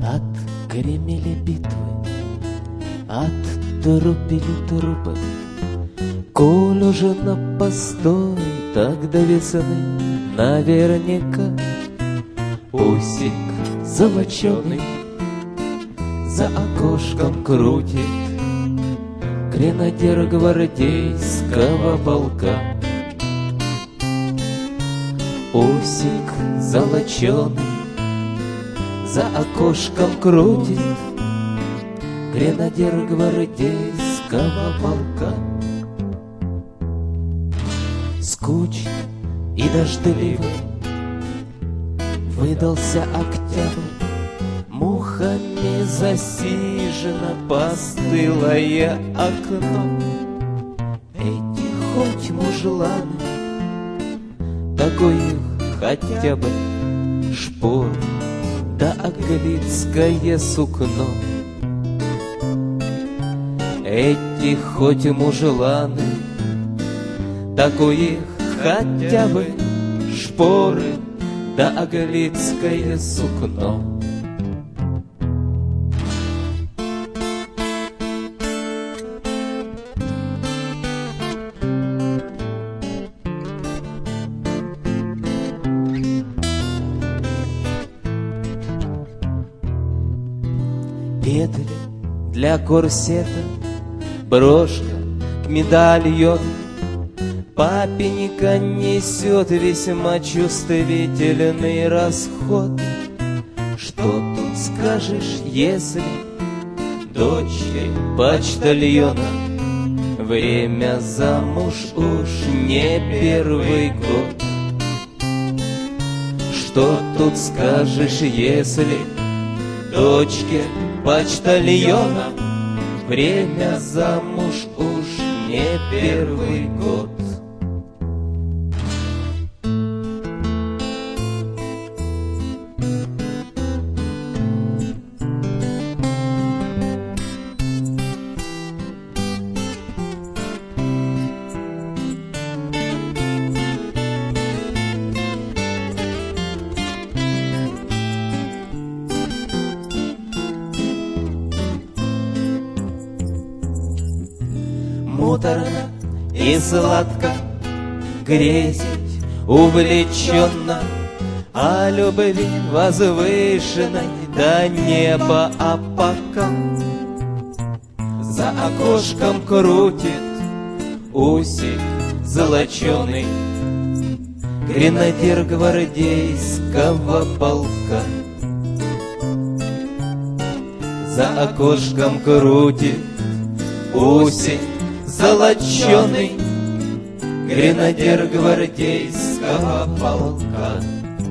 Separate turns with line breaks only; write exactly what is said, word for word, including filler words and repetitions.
Отгремели битвы, оттрубили трубы. Коль уже на постой, так до весны наверняка. Усик золоченый за окошком крутит гренадер гвардейского полка. Усик золоченый за окошком крутит гренадер гвардейского полка. Скучный и дождливый выдался октябрь, мухами засижено постылое окно. Эти хоть мужланы, такой их хотя бы шпор да аглицкое сукно. Эти хоть мужланы, такой их хотя бы шпоры да аглицкое сукно. Петли для корсета, брошка к медальону. Папенька несет весьма чувствительный расход. Что тут скажешь, если дочери почтальона время замуж уж не первый год? Что тут скажешь, если дочке почтальона время замуж уж не первый год? Муторно и сладко грезить увлеченно о любви возвышенной до неба, а пока за окошком крутит усик золоченый гренадер гвардейского полка. За окошком крутит усик золоченый гренадер гвардейского полка.